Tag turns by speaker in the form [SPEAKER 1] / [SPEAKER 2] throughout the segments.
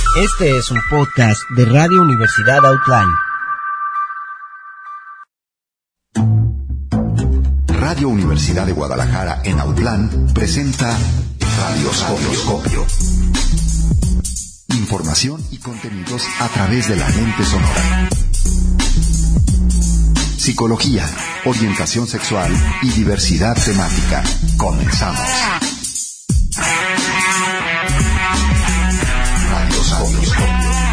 [SPEAKER 1] Este es un podcast de Radio Universidad Outland.
[SPEAKER 2] Radio Universidad de Guadalajara en Outland presenta Radioscopio. Información y contenidos a través de la lente sonora. Psicología, orientación sexual y diversidad temática. Comenzamos. Radioscopio.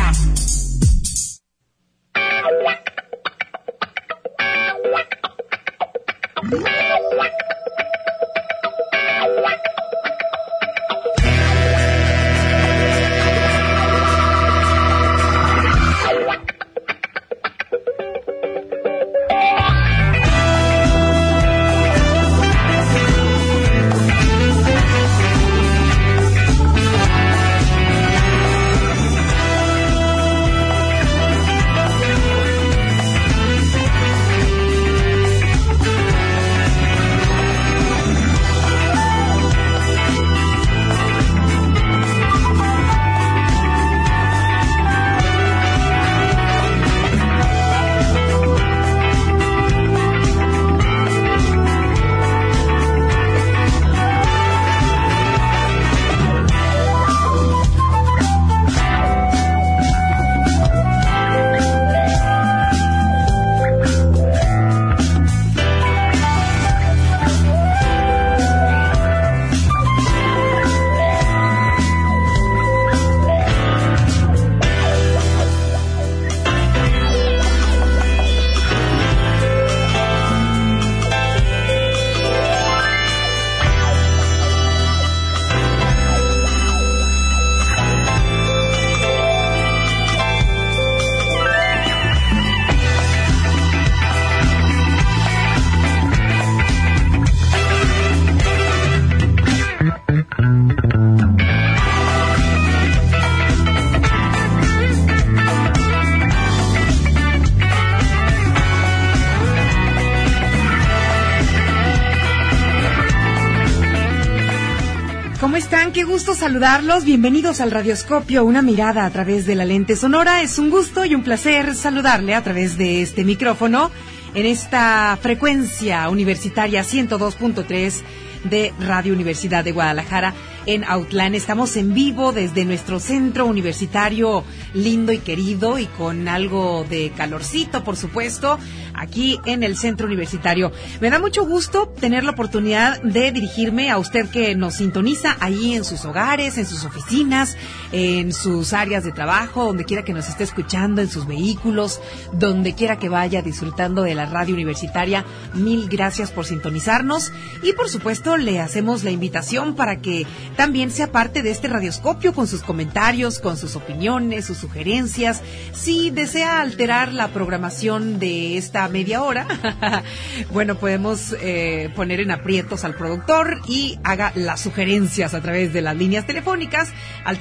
[SPEAKER 3] Qué gusto saludarlos, bienvenidos al Radioscopio, una mirada a través de la lente sonora. Es un gusto y un placer saludarle a través de este micrófono en esta frecuencia universitaria 102.3 de Radio Universidad de Guadalajara en Outland. Estamos en vivo desde nuestro centro universitario lindo y querido y con algo de calorcito, por supuesto, aquí en el centro universitario. Me da mucho gusto tener la oportunidad de dirigirme a usted que nos sintoniza ahí en sus hogares, en sus oficinas, en sus áreas de trabajo, donde quiera que nos esté escuchando, en sus vehículos, donde quiera que vaya disfrutando de la radio universitaria. Mil gracias por sintonizarnos y, por supuesto, le hacemos la invitación para que también sea parte de este radioscopio con sus comentarios, con sus opiniones, sus sugerencias. Si desea alterar la programación de esta media hora, bueno, podemos poner en aprietos al productor y haga las sugerencias a través de las líneas telefónicas al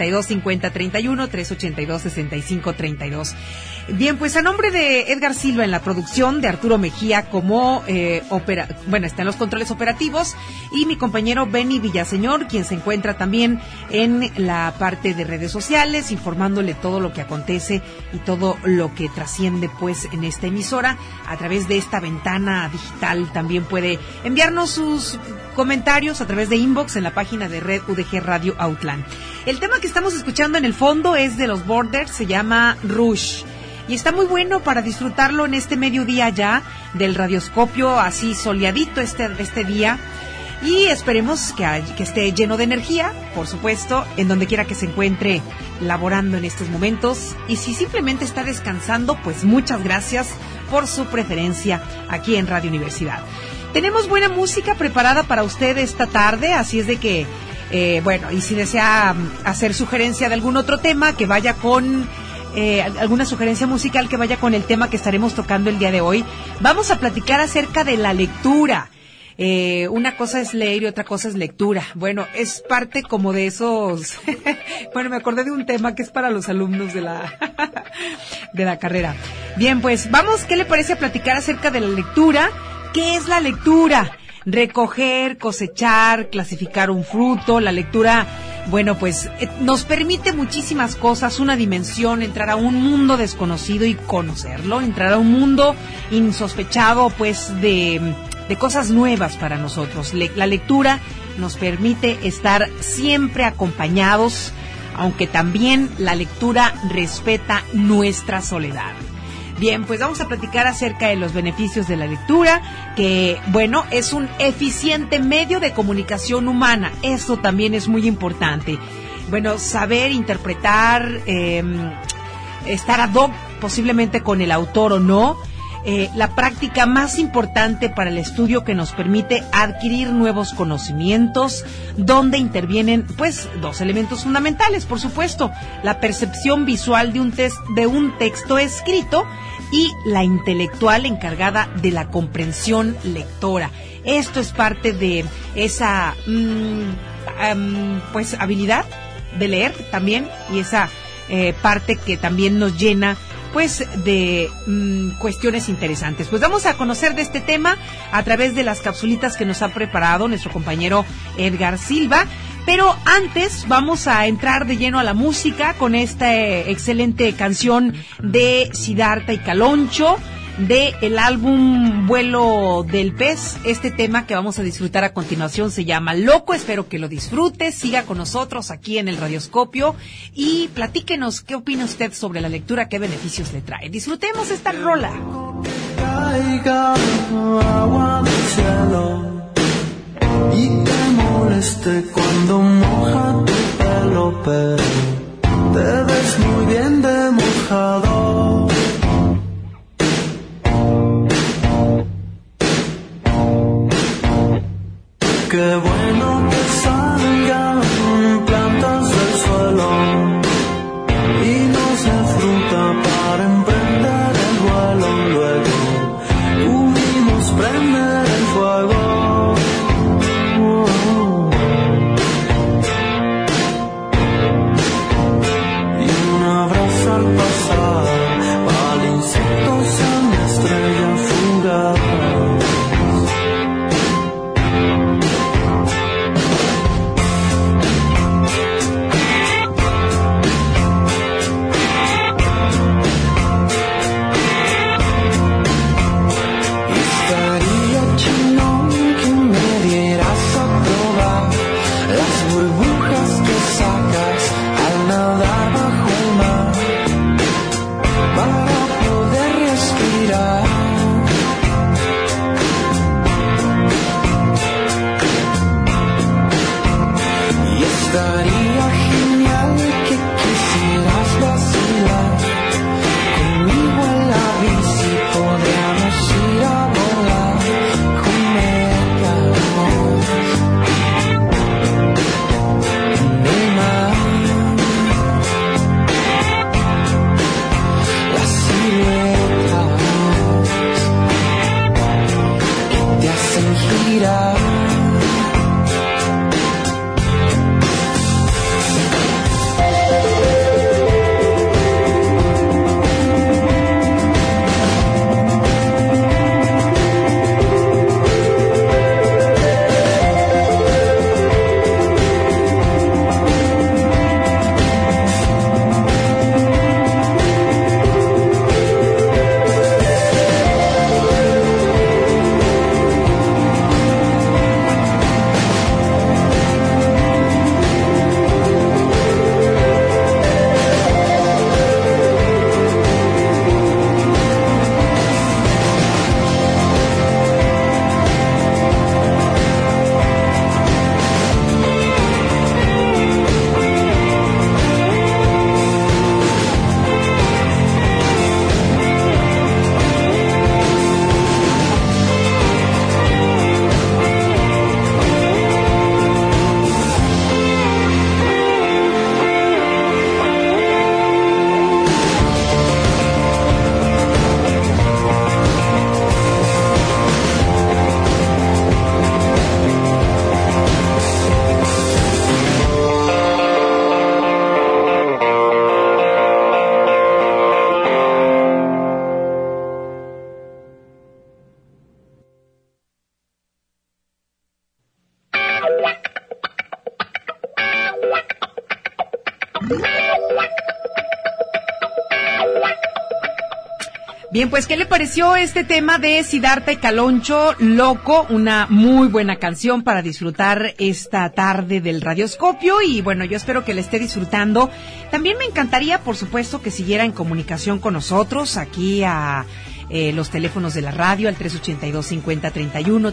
[SPEAKER 3] 382-5031, 382-6532. Bien, pues a nombre de Edgar Silva en la producción, de Arturo Mejía como está en los controles operativos, y mi compañero Benny Villaseñor, quien se encuentra también en la parte de redes sociales, informándole todo lo que acontece y todo lo que trasciende pues en esta emisora a través de esta ventana digital. También puede enviarnos sus comentarios a través de inbox en la página de Red UDG Radio Outland. El tema que estamos escuchando en el fondo es de los Borders, se llama Rush. Y está muy bueno para disfrutarlo en este mediodía ya del radioscopio, así soleadito este día. Y esperemos que esté lleno de energía, por supuesto, en donde quiera que se encuentre laborando en estos momentos. Y si simplemente está descansando, pues muchas gracias por su preferencia aquí en Radio Universidad. Tenemos buena música preparada para usted esta tarde, así es de que, y si desea hacer sugerencia de algún otro tema que vaya con... alguna sugerencia musical que vaya con el tema que estaremos tocando el día de hoy. Vamos a platicar acerca de la lectura. Una cosa es leer y otra cosa es lectura. Bueno, es parte como de esos... Bueno, me acordé de un tema que es para los alumnos de la carrera. Bien, pues vamos, ¿qué le parece a platicar acerca de la lectura? ¿Qué es la lectura? Recoger, cosechar, clasificar un fruto. La lectura bueno, pues nos permite muchísimas cosas, una dimensión, entrar a un mundo desconocido y conocerlo, entrar a un mundo insospechado, pues de cosas nuevas para nosotros. La lectura nos permite estar siempre acompañados, aunque también la lectura respeta nuestra soledad. Bien, pues vamos a platicar acerca de los beneficios de la lectura, que, bueno, es un eficiente medio de comunicación humana. Esto también es muy importante. Bueno, saber interpretar, estar ad hoc posiblemente con el autor o no, la práctica más importante para el estudio que nos permite adquirir nuevos conocimientos, donde intervienen, pues, dos elementos fundamentales, por supuesto, la percepción visual de un texto escrito y la intelectual encargada de la comprensión lectora. Esto es parte de esa, pues, habilidad de leer también, y esa parte que también nos llena, pues, de cuestiones interesantes. Pues vamos a conocer de este tema a través de las capsulitas que nos ha preparado nuestro compañero Edgar Silva. Pero antes vamos a entrar de lleno a la música con esta excelente canción de Siddhartha y Caloncho, de el álbum Vuelo del Pez. Este tema que vamos a disfrutar a continuación se llama Loco. Espero que lo disfrute, siga con nosotros aquí en el Radioscopio y platíquenos qué opina usted sobre la lectura, qué beneficios le trae. Disfrutemos esta rola.
[SPEAKER 4] Caiga agua del cielo y te moleste cuando moja tu pelo, pero te ves muy bien de mojado. Qué bueno que salgan plantas del suelo y nos dé fruta para emprender el vuelo. Luego pudimos prender el fuego.
[SPEAKER 3] Bien, pues, ¿qué le pareció este tema de Siddhartha y Caloncho, Loco? Una muy buena canción para disfrutar esta tarde del Radioscopio y, bueno, yo espero que le esté disfrutando. También me encantaría, por supuesto, que siguiera en comunicación con nosotros aquí a los teléfonos de la radio al 382-5031,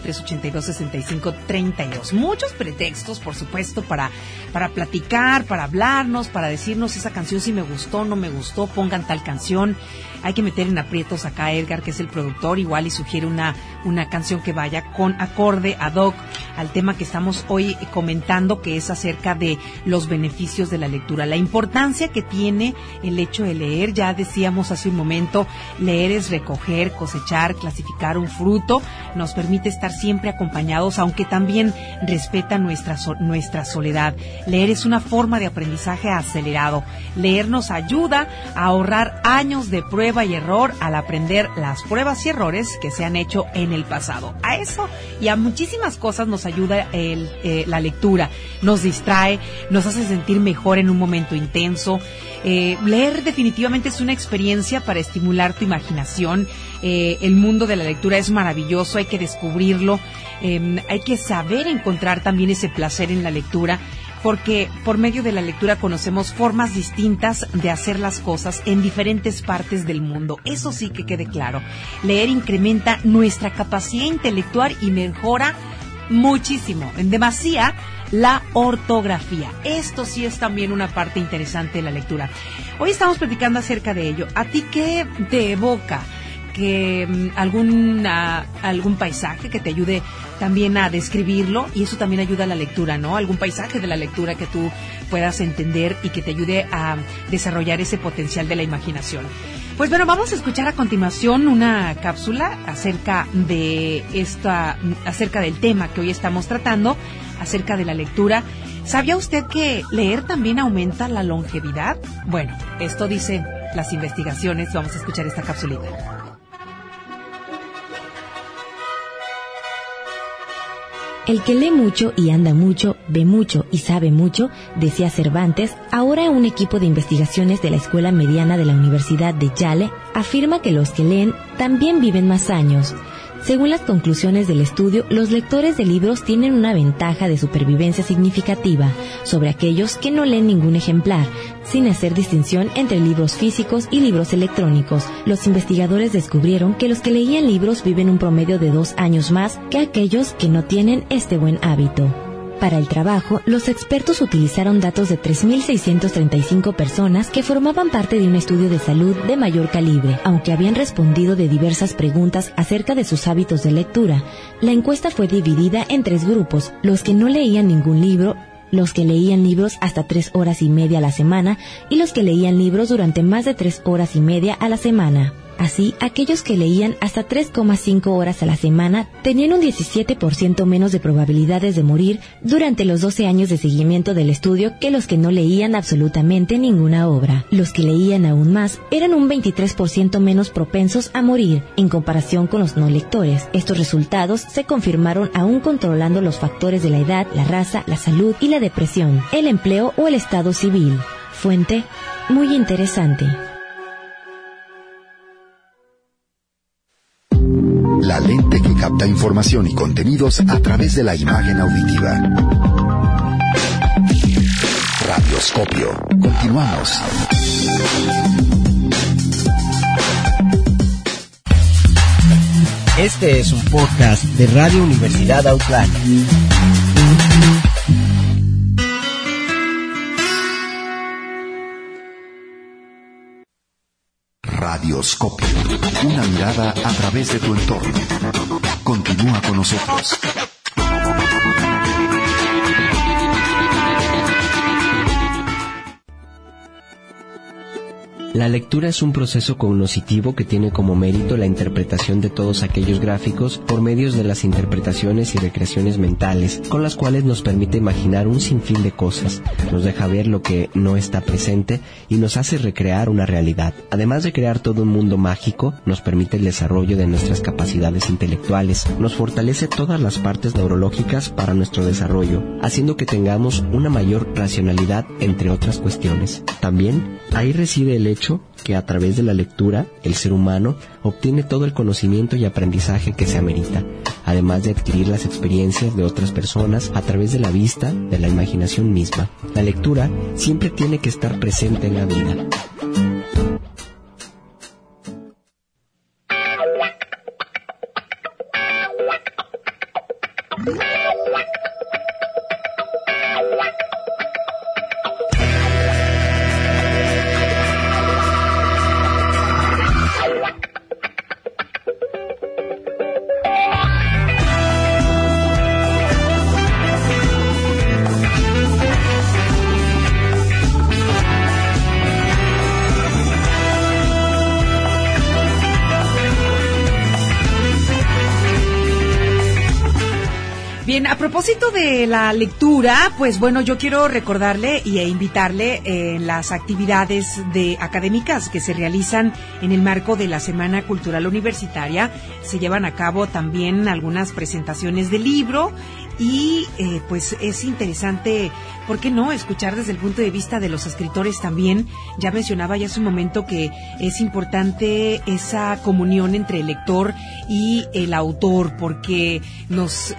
[SPEAKER 3] 382-6532. Muchos pretextos, por supuesto, para platicar, para hablarnos, para decirnos esa canción si me gustó, no me gustó, pongan tal canción. Hay que meter en aprietos acá a Edgar, que es el productor, igual y sugiere una canción que vaya con acorde ad hoc al tema que estamos hoy comentando, que es acerca de los beneficios de la lectura, la importancia que tiene el hecho de leer. Ya decíamos hace un momento, leer es recoger, cosechar, clasificar un fruto, nos permite estar siempre acompañados, aunque también respeta nuestra soledad. Leer es una forma de aprendizaje acelerado. Leer nos ayuda a ahorrar años de prueba y error al aprender las pruebas y errores que se han hecho en el pasado. A eso y a muchísimas cosas nos ayuda la lectura. Nos distrae, nos hace sentir mejor en un momento intenso. Leer definitivamente es una experiencia para estimular tu imaginación. El mundo de la lectura es maravilloso, hay que descubrirlo. Hay que saber encontrar también ese placer en la lectura, porque por medio de la lectura conocemos formas distintas de hacer las cosas en diferentes partes del mundo. Eso sí que quede claro. Leer incrementa nuestra capacidad intelectual y mejora muchísimo, en demasía, la ortografía. Esto sí es también una parte interesante de la lectura. Hoy estamos platicando acerca de ello. ¿A ti qué te evoca? Que algún paisaje que te ayude también a describirlo, y eso también ayuda a la lectura, ¿no? Algún paisaje de la lectura que tú puedas entender y que te ayude a desarrollar ese potencial de la imaginación. Pues bueno, vamos a escuchar a continuación una cápsula acerca del tema que hoy estamos tratando, acerca de la lectura. ¿Sabía usted que leer también aumenta la longevidad? Bueno, esto dicen las investigaciones. Vamos a escuchar esta cápsulita.
[SPEAKER 5] El que lee mucho y anda mucho, ve mucho y sabe mucho, decía Cervantes. Ahora un equipo de investigaciones de la Escuela Mediana de la Universidad de Yale afirma que los que leen también viven más años. Según las conclusiones del estudio, los lectores de libros tienen una ventaja de supervivencia significativa sobre aquellos que no leen ningún ejemplar, sin hacer distinción entre libros físicos y libros electrónicos. Los investigadores descubrieron que los que leían libros viven un promedio de 2 años más que aquellos que no tienen este buen hábito. Para el trabajo, los expertos utilizaron datos de 3.635 personas que formaban parte de un estudio de salud de mayor calibre. Aunque habían respondido de diversas preguntas acerca de sus hábitos de lectura, la encuesta fue dividida en 3 grupos: los que no leían ningún libro, los que leían libros hasta 3 horas y media a la semana y los que leían libros durante más de 3 horas y media a la semana. Así, aquellos que leían hasta 3,5 horas a la semana tenían un 17% menos de probabilidades de morir durante los 12 años de seguimiento del estudio que los que no leían absolutamente ninguna obra. Los que leían aún más eran un 23% menos propensos a morir en comparación con los no lectores. Estos resultados se confirmaron aún controlando los factores de la edad, la raza, la salud y la depresión, el empleo o el estado civil. Fuente: muy interesante.
[SPEAKER 2] La lente que capta información y contenidos a través de la imagen auditiva. Radioscopio. Continuamos.
[SPEAKER 1] Este es un podcast de Radio Universidad Outland.
[SPEAKER 2] Radioscopio. Una mirada a través de tu entorno. Continúa con nosotros.
[SPEAKER 6] La lectura es un proceso cognoscitivo que tiene como mérito la interpretación de todos aquellos gráficos por medios de las interpretaciones y recreaciones mentales, con las cuales nos permite imaginar un sinfín de cosas, nos deja ver lo que no está presente y nos hace recrear una realidad. Además de crear todo un mundo mágico, nos permite el desarrollo de nuestras capacidades intelectuales, nos fortalece todas las partes neurológicas para nuestro desarrollo, haciendo que tengamos una mayor racionalidad, entre otras cuestiones. También, ahí reside el hecho dicho que a través de la lectura el ser humano obtiene todo el conocimiento y aprendizaje que se amerita, además de adquirir las experiencias de otras personas a través de la vista, de la imaginación misma. La lectura siempre tiene que estar presente en la vida.
[SPEAKER 3] Bien, a propósito de la lectura, pues bueno, yo quiero recordarle e invitarle en las actividades académicas que se realizan en el marco de la Semana Cultural Universitaria. Se llevan a cabo también algunas presentaciones de libro y pues es interesante, ¿por qué no?, escuchar desde el punto de vista de los escritores también. Ya mencionaba ya hace un momento que es importante esa comunión entre el lector y el autor, porque nos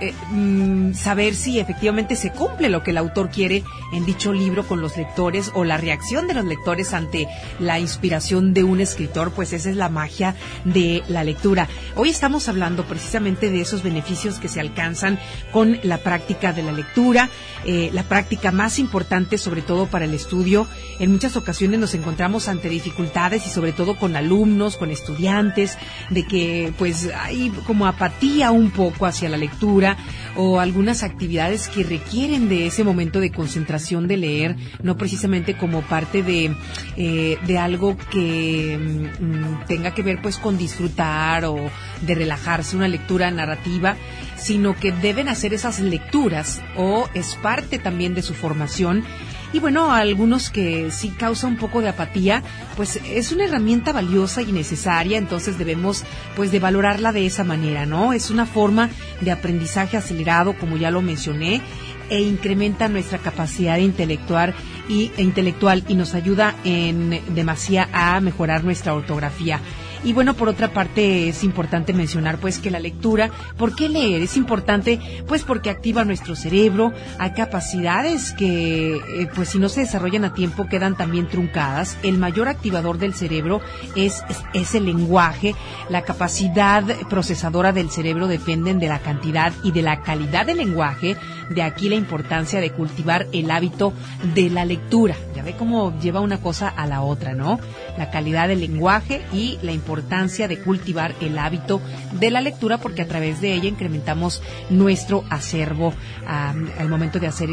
[SPEAKER 3] saber si efectivamente se cumple lo que el autor quiere en dicho libro con los lectores, o la reacción de los lectores ante la inspiración de un escritor, pues esa es la magia de la lectura. Hoy estamos hablando precisamente de esos beneficios que se alcanzan con la práctica de la lectura, la práctica más importante sobre todo para el estudio. En muchas ocasiones nos encontramos ante dificultades y sobre todo con alumnos, con estudiantes, de que pues hay como apatía un poco hacia la lectura, o algunas actividades que requieren de ese momento de concentración de leer, no precisamente como parte de algo que tenga que ver pues con disfrutar o de relajarse, una lectura narrativa, sino que deben hacer esas lecturas, o es parte también de su formación. Y bueno, a algunos que sí causa un poco de apatía, pues es una herramienta valiosa y necesaria, entonces debemos pues de valorarla de esa manera, ¿no? Es una forma de aprendizaje acelerado, como ya lo mencioné, e incrementa nuestra capacidad intelectual y nos ayuda en demasía a mejorar nuestra ortografía. Y bueno, por otra parte es importante mencionar pues que la lectura, ¿por qué leer? Es importante pues porque activa nuestro cerebro. Hay capacidades que pues si no se desarrollan a tiempo quedan también truncadas. El mayor activador del cerebro es el lenguaje. La capacidad procesadora del cerebro dependen de la cantidad y de la calidad del lenguaje. De aquí la importancia de cultivar el hábito de la lectura. Ya ve cómo lleva una cosa a la otra, ¿no? La calidad del lenguaje y la importancia de cultivar el hábito de la lectura, porque a través de ella incrementamos nuestro acervo al momento de hacer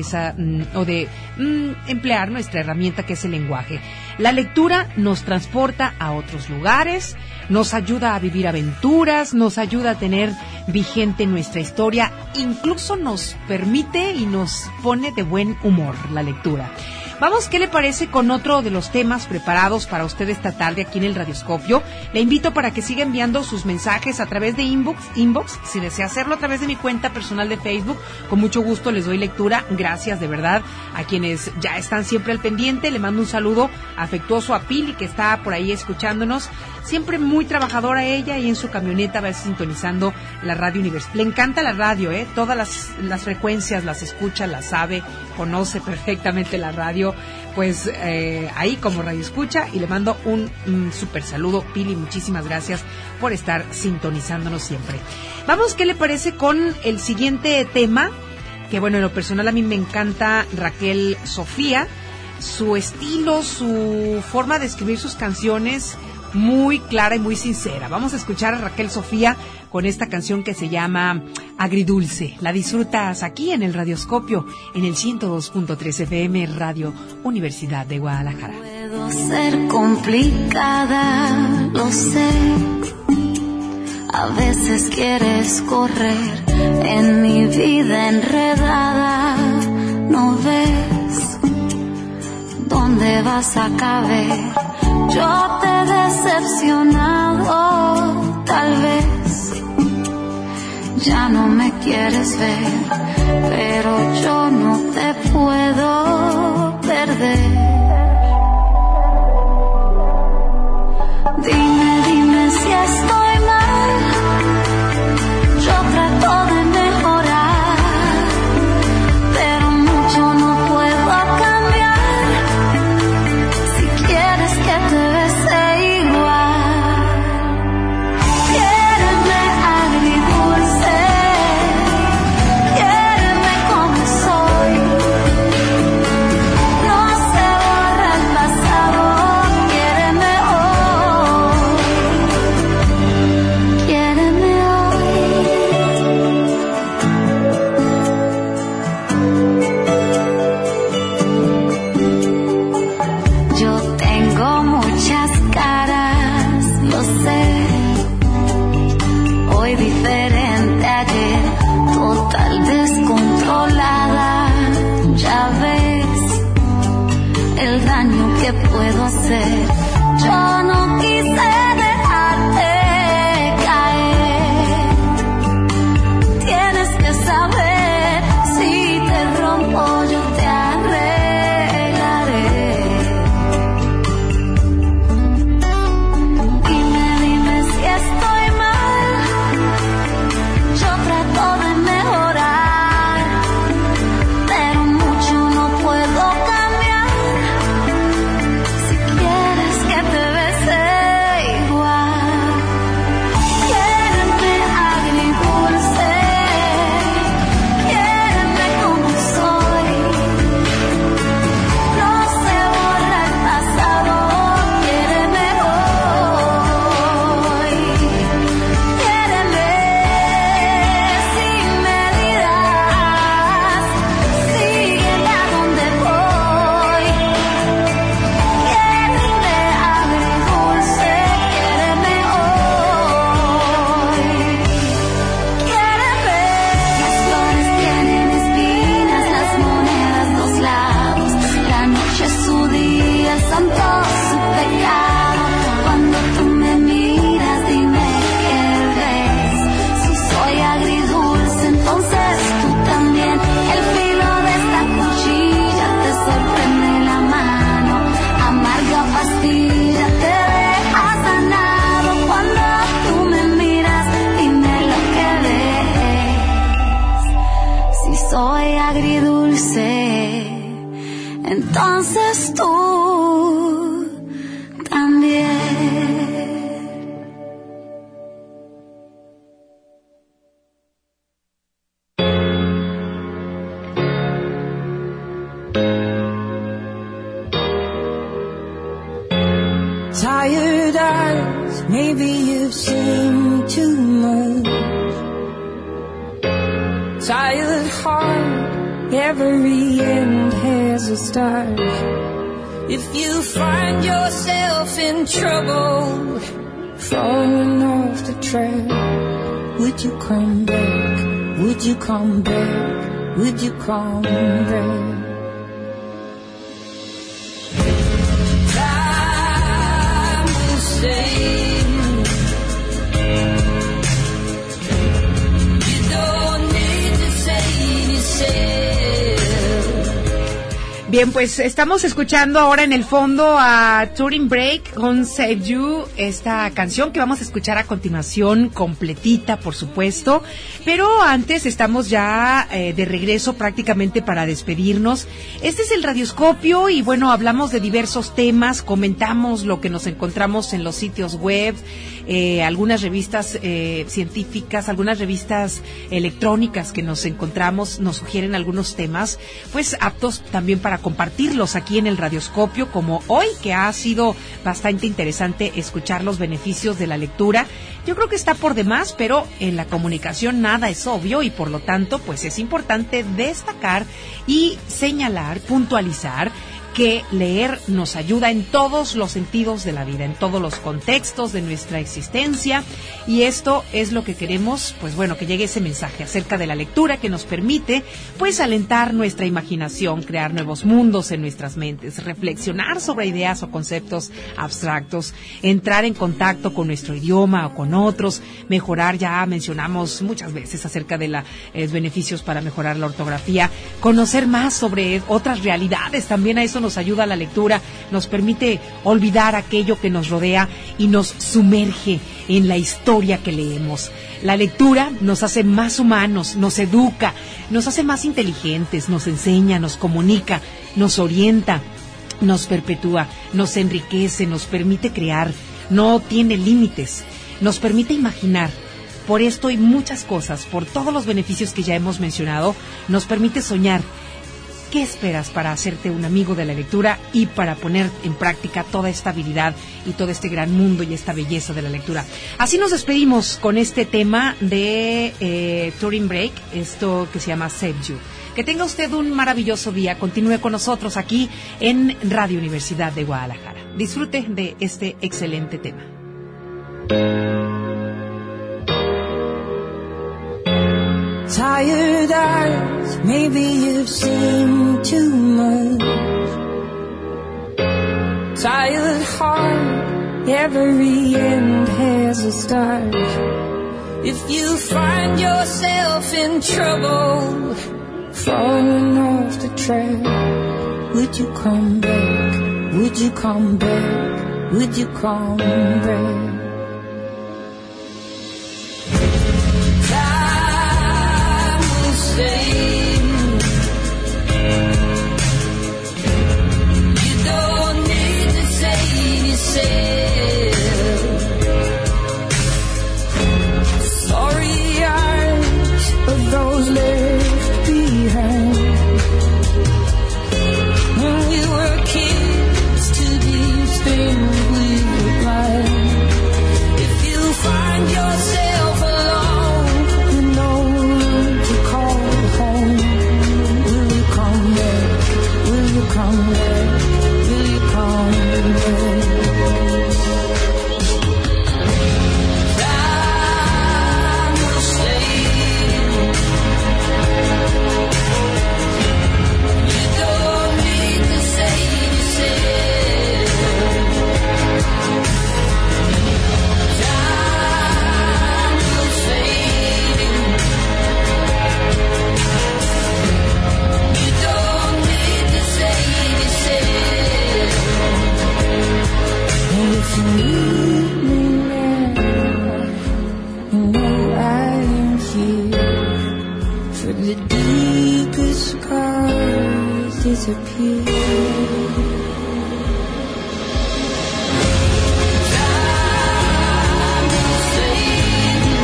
[SPEAKER 3] emplear nuestra herramienta que es el lenguaje. La lectura nos transporta a otros lugares, nos ayuda a vivir aventuras, nos ayuda a tener vigente nuestra historia, incluso nos permite y nos pone de buen humor la lectura. Vamos, ¿qué le parece con otro de los temas preparados para usted esta tarde aquí en el Radioscopio? Le invito para que siga enviando sus mensajes a través de inbox. Si desea hacerlo a través de mi cuenta personal de Facebook, con mucho gusto les doy lectura. Gracias de verdad a quienes ya están siempre al pendiente. Le mando un saludo afectuoso a Pili, que está por ahí escuchándonos. Siempre muy trabajadora ella, y en su camioneta va sintonizando la radio universitaria. Le encanta la radio, todas las frecuencias las escucha, las sabe, conoce perfectamente la radio, pues ahí como radio escucha, y le mando un súper saludo, Pili, muchísimas gracias por estar sintonizándonos siempre. Vamos, ¿qué le parece con el siguiente tema? Que bueno, en lo personal a mí me encanta Raquel Sofía, su estilo, su forma de escribir sus canciones, muy clara y muy sincera. Vamos a escuchar a Raquel Sofía con esta canción que se llama Agridulce. La disfrutas aquí en el Radioscopio, en el 102.3 FM, Radio Universidad de Guadalajara.
[SPEAKER 7] Puedo ser complicada, lo sé. A veces quieres correr en mi vida enredada. No ves dónde vas a caber. Yo te he decepcionado, tal vez ya no me quieres ver, pero yo no te puedo perder. daño, ¿qué puedo hacer? Yo no quise dejarte caer. Tienes que saber, si te rompo yo te arreglaré. Dime si estoy mal. Yo trato de mejorar, pero mucho no puedo cambiar. Si quieres que te bese igual, quiéreme agridulce, quiéreme como soy. No se borra el pasado, quiéreme hoy. Quiéreme sin medidas, sígueme a donde voy. Quiéreme agridulce, quiéreme hoy. Quiéreme. Las flores tienen espinas, las monedas dos lados. La noche es su día, el santo su pecado. Cuando tú me miras, dime qué ves. Si soy agridulce, entonces tú también. El filo de esta cuchilla te sorprende la mano. Amarga pastilla te deja sanado. Cuando tú me miras, dime lo que ves. Si soy agridulce, entonces tú también.
[SPEAKER 8] Tired eyes, maybe you've seen too much. Tired heart, every end has a start. If you find yourself in trouble, falling off the track, would you come back? Would you come back? Would you come back? Time will say you don't need to save yourself.
[SPEAKER 3] Bien, pues estamos escuchando ahora en el fondo a Turing Break con Save You, esta canción que vamos a escuchar a continuación completita, por supuesto, pero antes estamos ya de regreso prácticamente para despedirnos. Este es el Radioscopio y bueno, hablamos de diversos temas, comentamos lo que nos encontramos en los sitios web, algunas revistas científicas, algunas revistas electrónicas que nos encontramos, nos sugieren algunos temas, pues aptos también para compartirlos aquí en el Radioscopio, como hoy, que ha sido bastante interesante escuchar los beneficios de la lectura. Yo creo que está por demás, pero en la comunicación nada es obvio y por lo tanto, pues es importante destacar y señalar, puntualizar que leer nos ayuda en todos los sentidos de la vida, en todos los contextos de nuestra existencia, y esto es lo que queremos, pues bueno, que llegue ese mensaje acerca de la lectura que nos permite, pues alentar nuestra imaginación, crear nuevos mundos en nuestras mentes, reflexionar sobre ideas o conceptos abstractos, entrar en contacto con nuestro idioma o con otros, mejorar, ya mencionamos muchas veces acerca de los beneficios para mejorar la ortografía, conocer más sobre otras realidades, también a eso nos ayuda la lectura, nos permite olvidar aquello que nos rodea y nos sumerge en la historia que leemos. La lectura nos hace más humanos, nos educa, nos hace más inteligentes, nos enseña, nos comunica, nos orienta, nos perpetúa, nos enriquece, nos permite crear, no tiene límites, nos permite imaginar. Por esto y muchas cosas, por todos los beneficios que ya hemos mencionado, nos permite soñar. ¿Qué esperas para hacerte un amigo de la lectura y para poner en práctica toda esta habilidad y todo este gran mundo y esta belleza de la lectura? Así nos despedimos con este tema de Turing Break, esto que se llama Save You. Que tenga usted un maravilloso día. Continúe con nosotros aquí en Radio Universidad de Guadalajara. Disfrute de este excelente tema.
[SPEAKER 8] Tired eyes, maybe you've seen too much. tired heart, every end has a start. If you find yourself in trouble, falling off the track, would you come back? Would you come back? Would you come back? Time will save you. Don't need to save yourself. Sorry eyes of those left behind. When we were kids, to these things we were blind. If you find yourself alone with no one to call home, will you come back? Will you come back? Will you come back? Time will save you. Don't need to save yourself. Time will save you. You don't need to save yourself. And if you need me now, you know I am here. For the deepest scars disappear. Time will save you.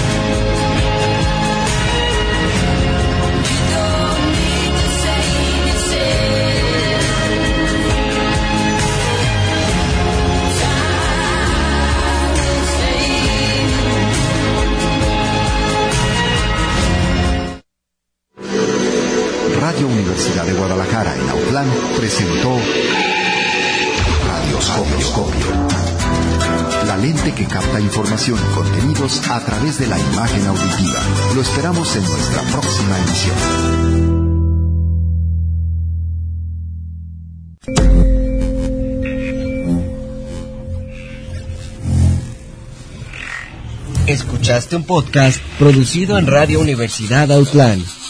[SPEAKER 8] You don't need to save yourself. Time will save you.
[SPEAKER 2] Radio Universidad de Guadalajara en Autlán presentó Radioscopio. La lente que capta información y contenidos a través de la imagen auditiva. Lo esperamos en nuestra próxima emisión.
[SPEAKER 1] Escuchaste un podcast producido en Radio Universidad Autlán.